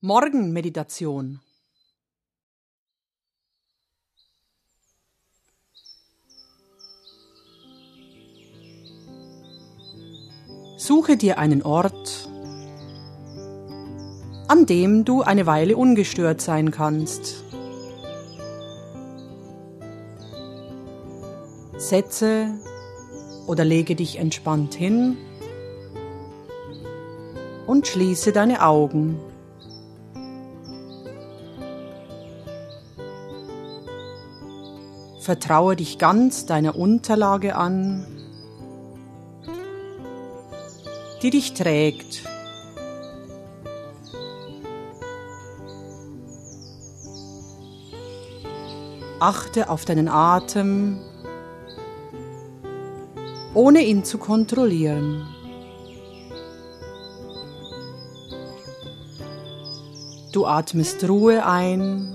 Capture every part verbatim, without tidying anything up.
Morgenmeditation. Suche dir einen Ort, an dem du eine Weile ungestört sein kannst. Setze oder lege dich entspannt hin und schließe deine Augen. Vertraue dich ganz deiner Unterlage an, die dich trägt. Achte auf deinen Atem, ohne ihn zu kontrollieren. Du atmest Ruhe ein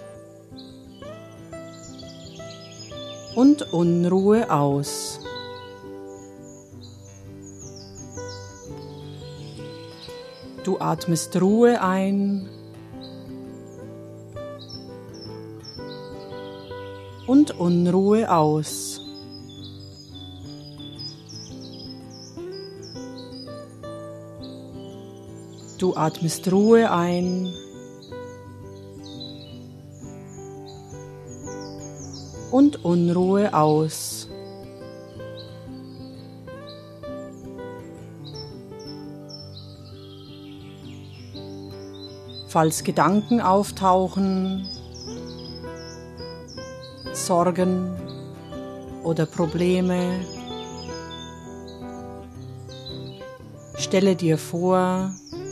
und Unruhe aus. Du atmest Ruhe ein und Unruhe aus. Du atmest Ruhe ein und Unruhe aus. Falls Gedanken auftauchen, Sorgen oder Probleme, stelle dir vor,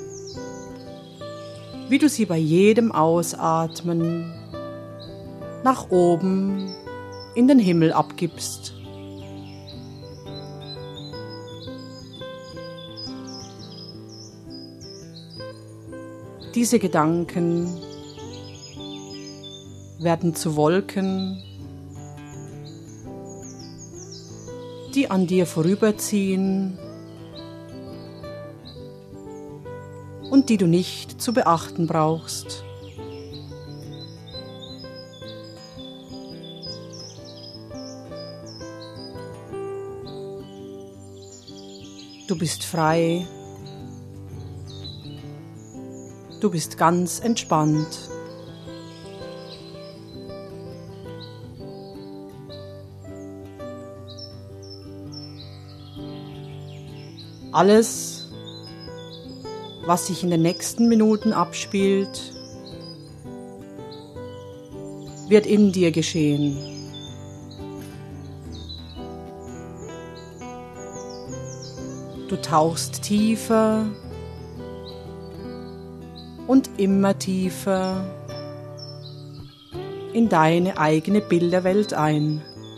wie du sie bei jedem Ausatmen nach oben in den Himmel abgibst. Diese Gedanken werden zu Wolken, die an dir vorüberziehen und die du nicht zu beachten brauchst. Du bist frei. Du bist ganz entspannt. Alles, was sich in den nächsten Minuten abspielt, wird in dir geschehen. Du tauchst tiefer und immer tiefer in deine eigene Bilderwelt ein.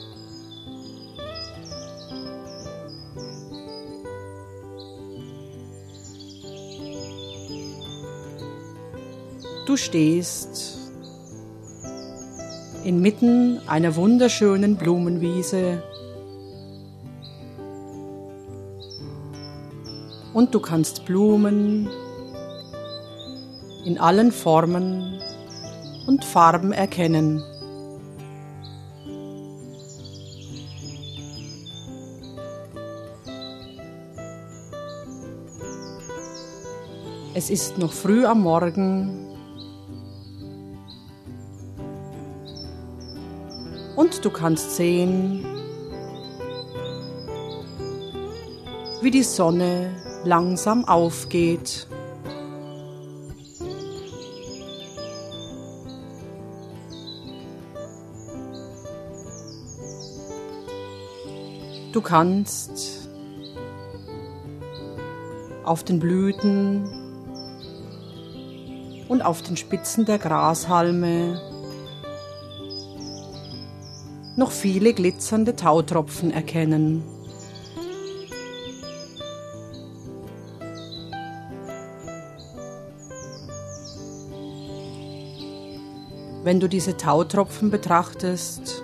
Du stehst inmitten einer wunderschönen Blumenwiese und du kannst Blumen in allen Formen und Farben erkennen. Es ist noch früh am Morgen und du kannst sehen, wie die Sonne langsam aufgeht. Du kannst auf den Blüten und auf den Spitzen der Grashalme noch viele glitzernde Tautropfen erkennen. Wenn du diese Tautropfen betrachtest,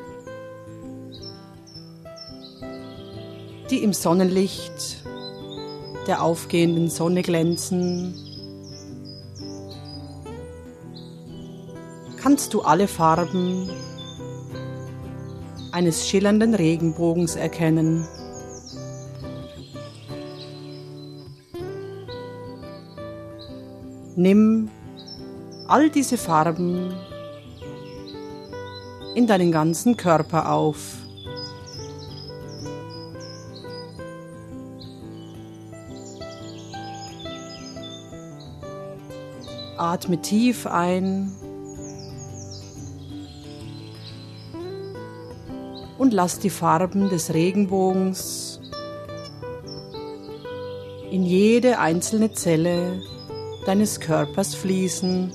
die im Sonnenlicht der aufgehenden Sonne glänzen, kannst du alle Farben eines schillernden Regenbogens erkennen. Nimm all diese Farben in deinen ganzen Körper auf. Atme tief ein und lass die Farben des Regenbogens in jede einzelne Zelle deines Körpers fließen.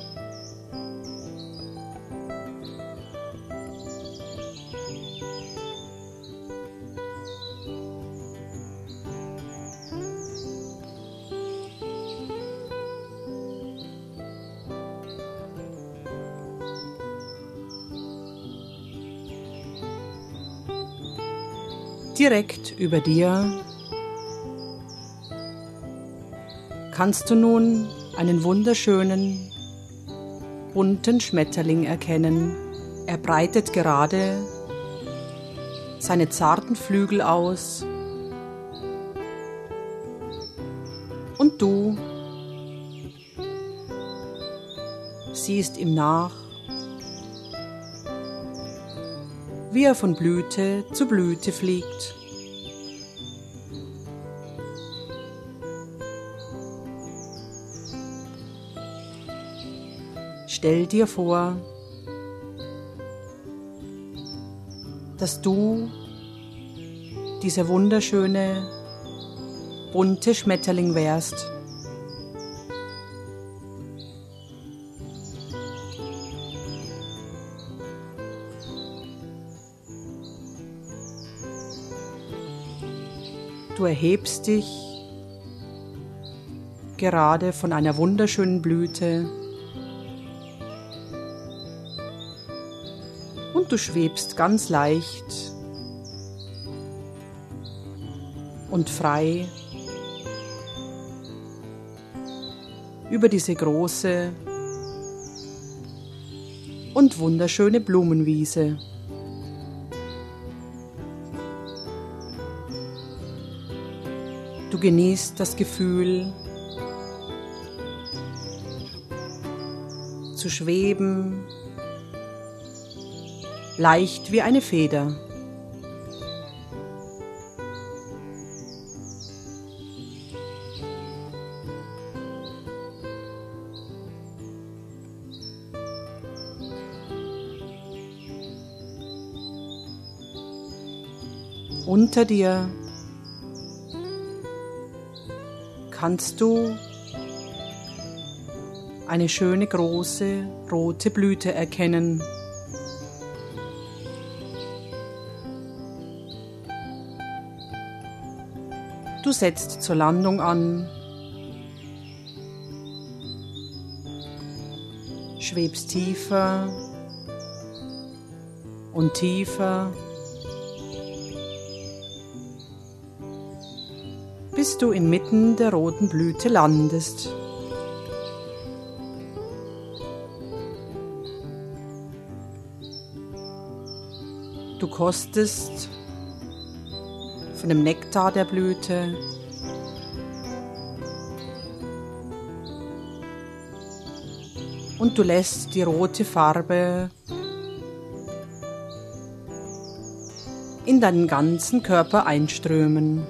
Direkt über dir kannst du nun einen wunderschönen, bunten Schmetterling erkennen. Er breitet gerade seine zarten Flügel aus und du siehst ihm nach, wie er von Blüte zu Blüte fliegt. Stell dir vor, dass du dieser wunderschöne, bunte Schmetterling wärst. Du erhebst dich gerade von einer wunderschönen Blüte und du schwebst ganz leicht und frei über diese große und wunderschöne Blumenwiese. Du genießt das Gefühl, zu schweben, leicht wie eine Feder. Unter dir kannst du eine schöne große rote Blüte erkennen. Du setzt zur Landung an, schwebst tiefer und tiefer, bis du inmitten der roten Blüte landest. Du kostest von dem Nektar der Blüte und du lässt die rote Farbe in deinen ganzen Körper einströmen.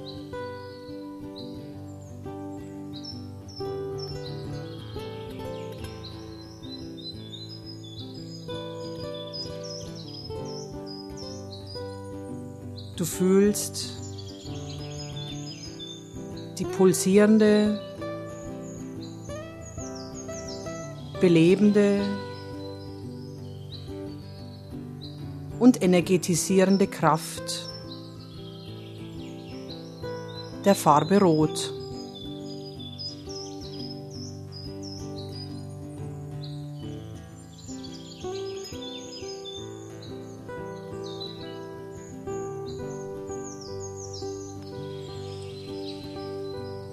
Du fühlst die pulsierende, belebende und energetisierende Kraft der Farbe Rot.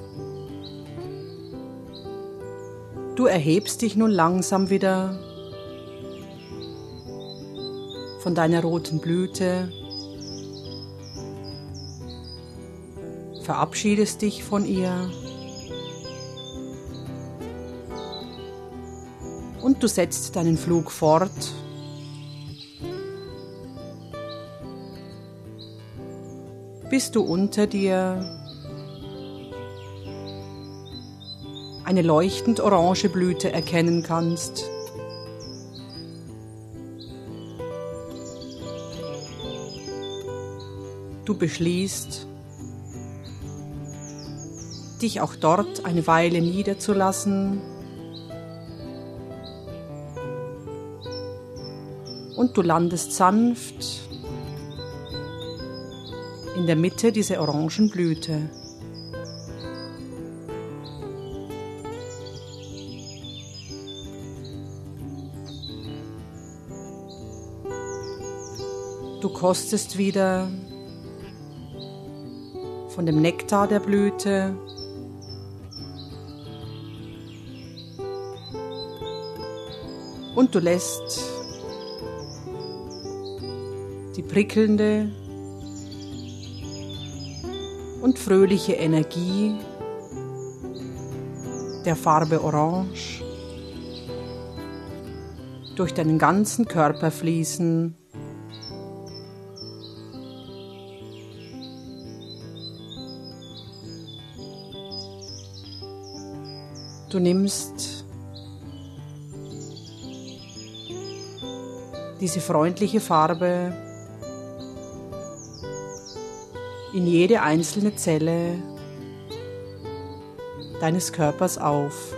Du erhebst dich nun langsam wieder von deiner roten Blüte, verabschiedest dich von ihr und du setzt deinen Flug fort, bis du unter dir eine leuchtend orange Blüte erkennen kannst. Du beschließt, dich auch dort eine Weile niederzulassen und du landest sanft in der Mitte dieser orangen Blüte. Du kostest wieder von dem Nektar der Blüte und du lässt die prickelnde und fröhliche Energie der Farbe Orange durch deinen ganzen Körper fließen. Du nimmst diese freundliche Farbe in jede einzelne Zelle deines Körpers auf.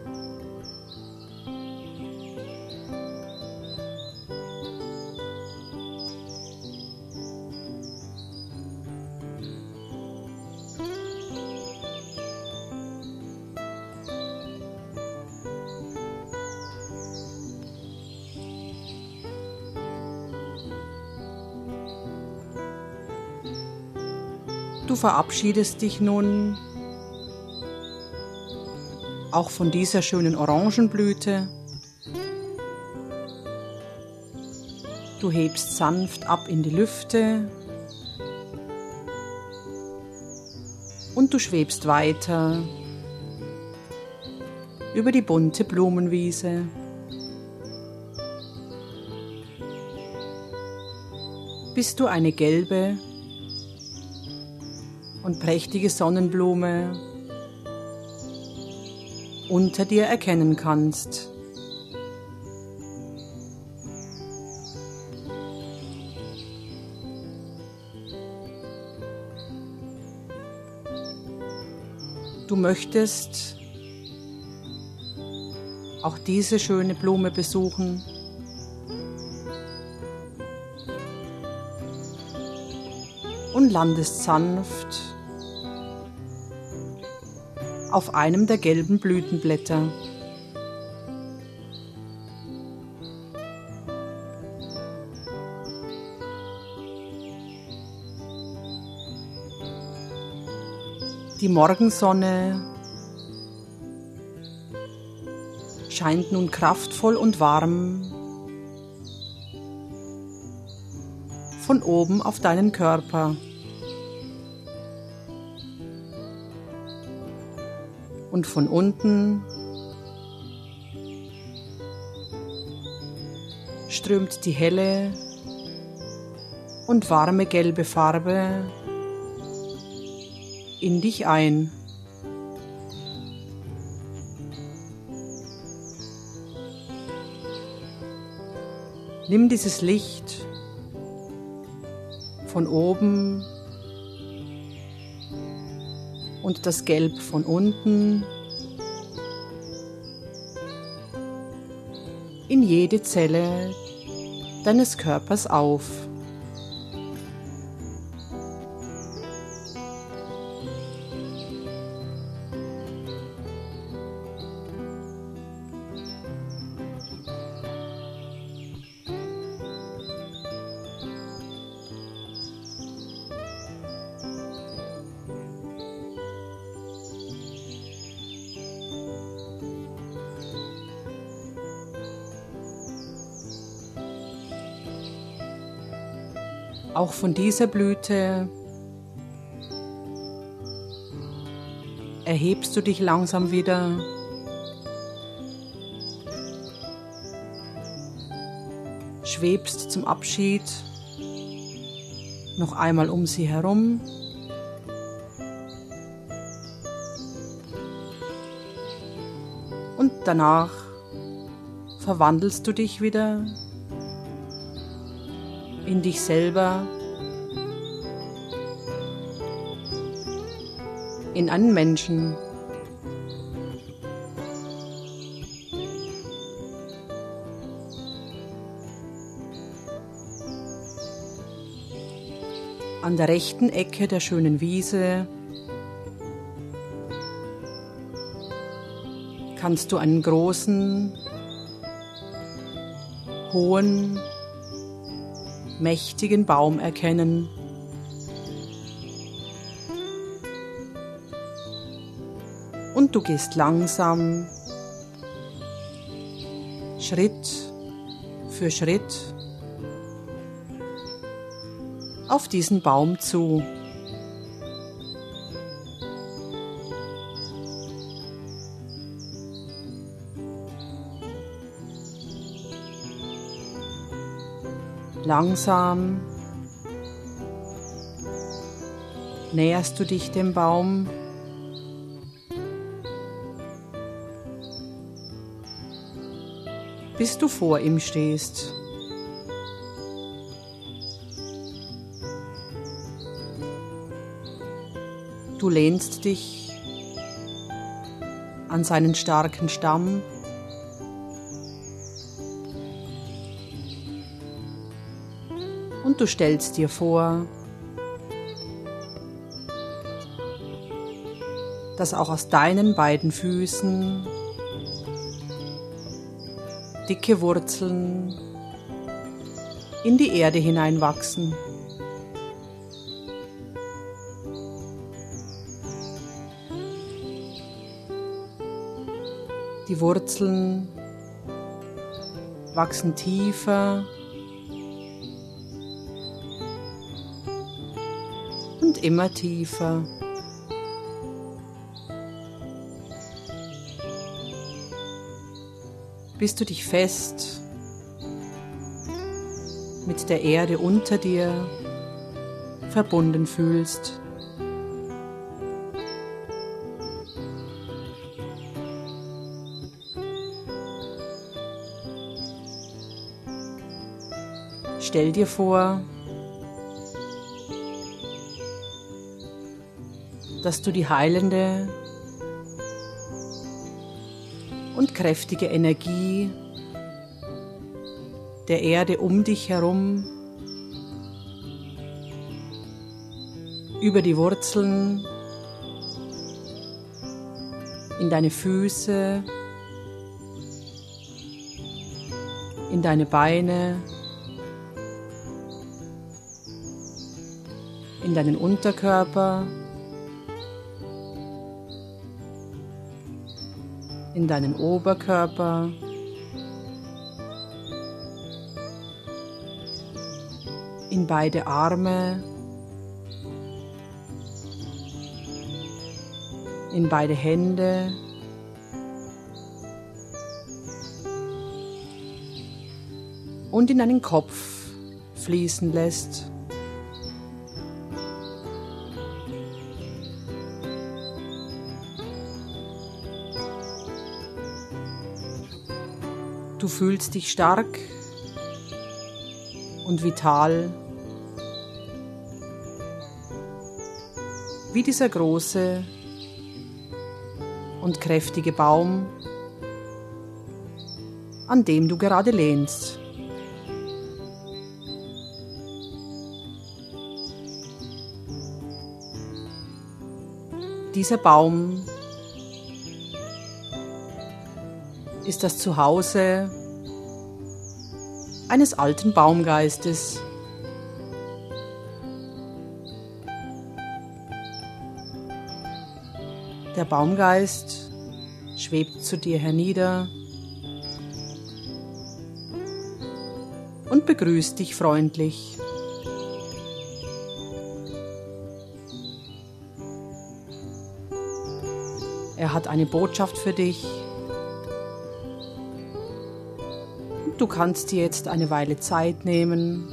Du verabschiedest dich nun auch von dieser schönen Orangenblüte. Du hebst sanft ab in die Lüfte und du schwebst weiter über die bunte Blumenwiese. Bis du eine gelbe und prächtige Sonnenblume unter dir erkennen kannst. Du möchtest auch diese schöne Blume besuchen. Und landest sanft auf einem der gelben Blütenblätter. Die Morgensonne scheint nun kraftvoll und warm von oben auf deinen Körper. Und von unten strömt die helle und warme gelbe Farbe in dich ein. Nimm dieses Licht von oben und das Gelb von unten in jede Zelle deines Körpers auf. Auch von dieser Blüte erhebst du dich langsam wieder. Schwebst zum Abschied noch einmal um sie herum. Und danach verwandelst du dich wieder in dich selber, in einen Menschen. An der rechten Ecke der schönen Wiese kannst du einen großen, hohen, mächtigen Baum erkennen. Und du gehst langsam, Schritt für Schritt, auf diesen Baum zu. Langsam näherst du dich dem Baum. Bis du vor ihm stehst. Du lehnst dich an seinen starken Stamm und du stellst dir vor, dass auch aus deinen beiden Füßen dicke Wurzeln in die Erde hineinwachsen. Die Wurzeln wachsen tiefer und immer tiefer. Bis du dich fest mit der Erde unter dir verbunden fühlst. Stell dir vor, dass du die heilende und kräftige Energie der Erde um dich herum über die Wurzeln in deine Füße, in deine Beine, in deinen Unterkörper, in deinen Oberkörper, in beide Arme, in beide Hände, und in deinen Kopf fließen lässt. Du fühlst dich stark und vital, wie dieser große und kräftige Baum, an dem du gerade lehnst. Dieser Baum ist das Zuhause eines alten Baumgeistes. Der Baumgeist schwebt zu dir hernieder und begrüßt dich freundlich. Er hat eine Botschaft für dich. Du kannst dir jetzt eine Weile Zeit nehmen,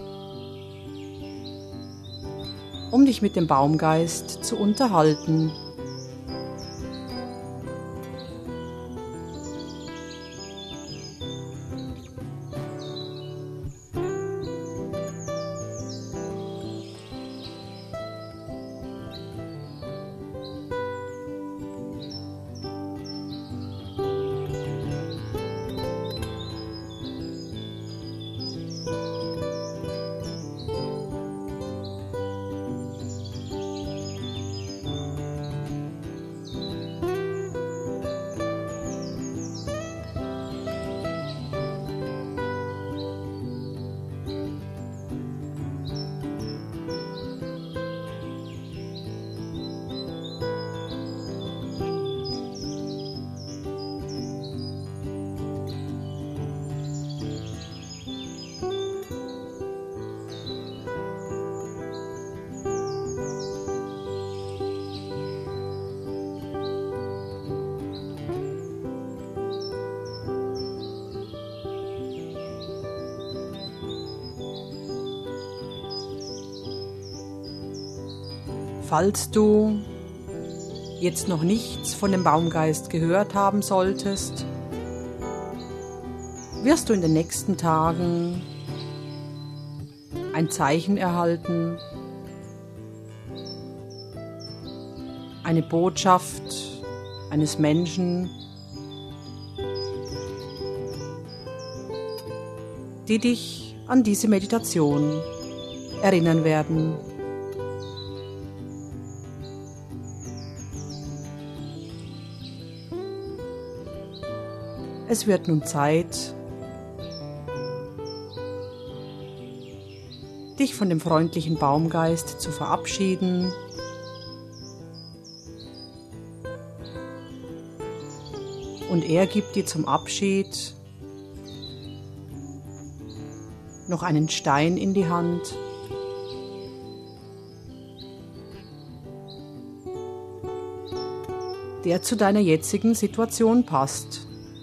um dich mit dem Baumgeist zu unterhalten. Falls du jetzt noch nichts von dem Baumgeist gehört haben solltest, wirst du in den nächsten Tagen ein Zeichen erhalten, eine Botschaft eines Menschen, die dich an diese Meditation erinnern werden. Es wird nun Zeit, dich von dem freundlichen Baumgeist zu verabschieden. Und er gibt dir zum Abschied noch einen Stein in die Hand, der zu deiner jetzigen Situation passt.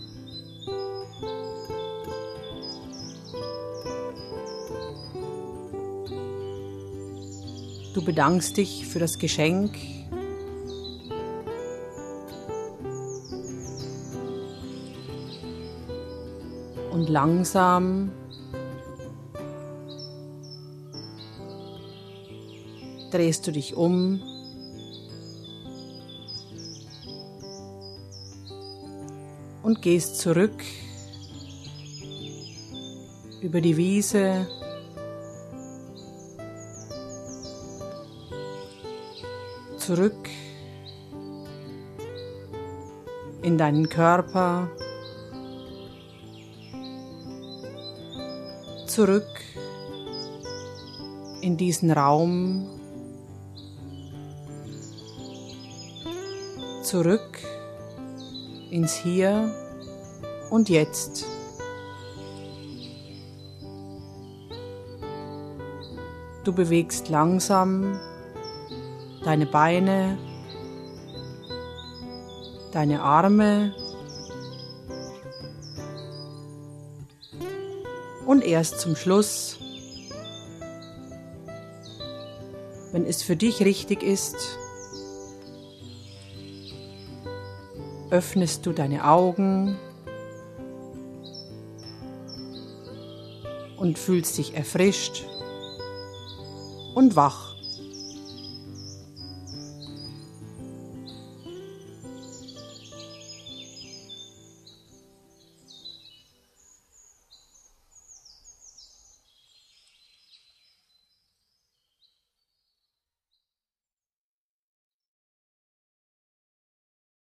Du bedankst dich für das Geschenk und langsam drehst du dich um und gehst zurück über die Wiese, zurück in deinen Körper, zurück in diesen Raum, zurück ins Hier und Jetzt. Du bewegst langsam deine Beine, deine Arme und erst zum Schluss, wenn es für dich richtig ist, öffnest du deine Augen und fühlst dich erfrischt und wach.